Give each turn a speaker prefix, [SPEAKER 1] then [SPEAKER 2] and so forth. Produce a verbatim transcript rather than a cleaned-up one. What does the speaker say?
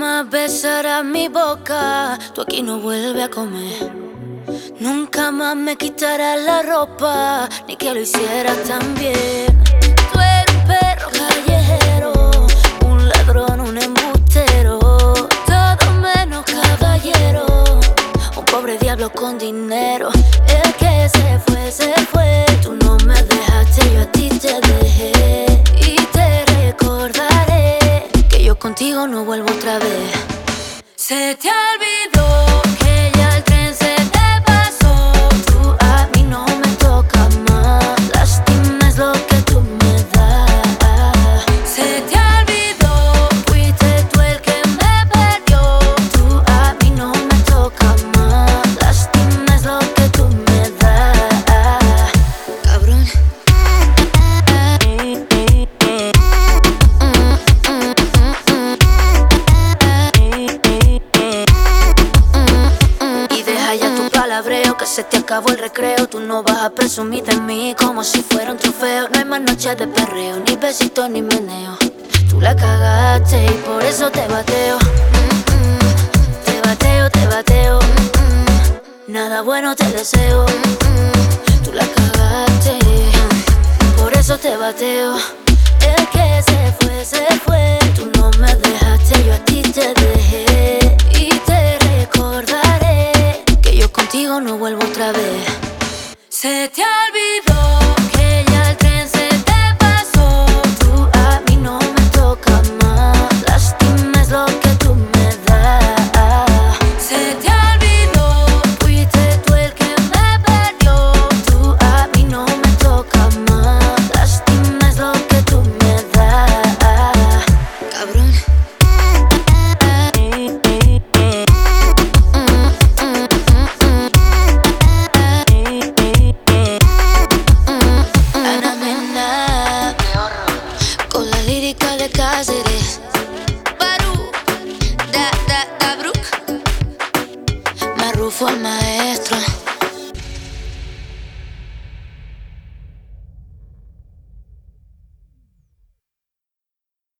[SPEAKER 1] más besarás mi boca, tú aquí no vuelves a comer. Nunca más me quitarás la ropa, ni que lo hicieras tan bien. Tú eres un perro callejero, un ladrón, un embustero, todo menos caballero, un pobre diablo con dinero. El que se fue, se fue, tú no me dejaste, yo a ti te dejé. Y te recordaré que yo contigo no vuelvo otra vez. Se te olvidó que ya el tren se te pasó, tú a mí no me tocas más, lástima es lo que tú me das. Se te olvidó, fuiste tú el que me perdió, tú a mí no me tocas más, lástima es lo que tú me das. Cabrón. Que se te acabó el recreo, tú no vas a presumir de mí como si fuera un trofeo. No hay más noches de perreo, ni besitos ni meneo. Tú la cagaste y por eso te bateo. Mm-mm. Te bateo, te bateo. Mm-mm. Nada bueno te deseo. Mm-mm. Tú la cagaste, por eso te bateo. El que se fue, se fue. Tú no me dejaste, yo a ti te dejé. Y te recordaré que yo contigo no vuelvo otra vez. Se te olvidó que ya el tren se te pasó, tú a mí no me tocas más, lástima es lo que tú me das. Se te olvidó, fuiste tú el que me perdió, tú a mí no me tocas más, lástima es lo que tú me das. Cabrón. Con la lírica de Cáceres, Baru, da, da, da, Brook, Marrufo el maestro.